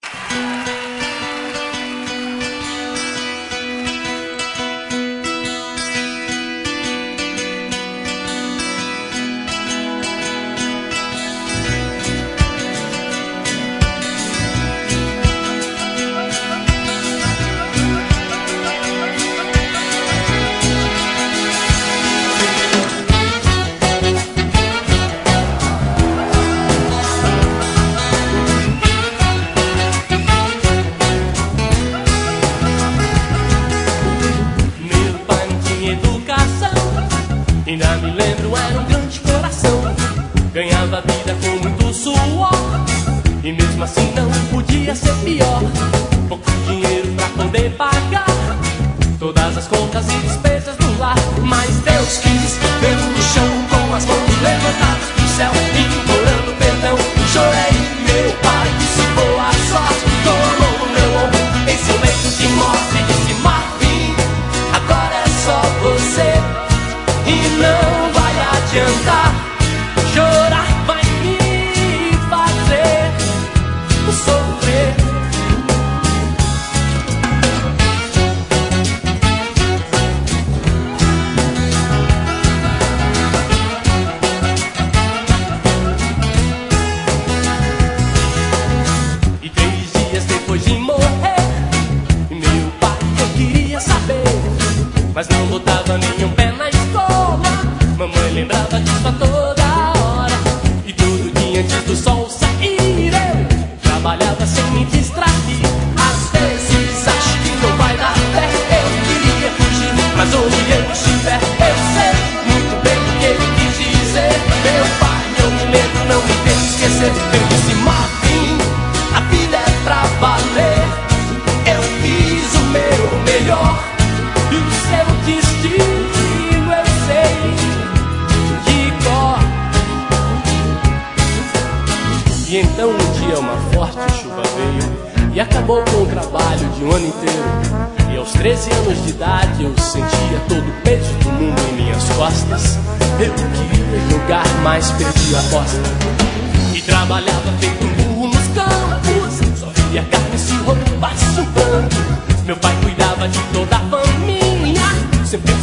Ainda me lembro, era um grande coração. Ganhava a vida com muito suor, e mesmo assim não podia ser pior. Pouco dinheiro pra poder pagar todas as contas e despesas do lar. Mas Deus quis ver-me no chão, com as mãos levantadas pro céu, implorando perdão. Chorei, meu pai disse boa sorte, colou no meu ombro em seu leito de morte e disse: Marvin, agora é só você. E não vai adiantar, chorar vai me fazer sofrer. E 3 dias depois de morrer, meu pai eu queria saber, mas não botava nenhum pé na escola. Mamãe lembrava disso a toda hora, e todo dia antes do sol sair eu trabalhava sem me distrair. Às vezes acho que não vai dar pé, eu queria fugir, mas onde eu estiver eu sei muito bem o que ele quis dizer. Meu pai, eu me lembro, não me deixe esquecer. Eu disse: Marvin, a vida é pra valer. Eu fiz o meu melhor, e o seu destino eu sei de cor. E então um dia uma forte chuva veio e acabou com o trabalho de um ano inteiro. E aos 13 anos de idade eu sentia todo o peso do mundo em minhas costas. Eu queria jogar, mas perdi a aposta. E trabalhava feito um burro nos campos, só via carne se roupa chupando. Meu pai cuidava de toda a família, sempre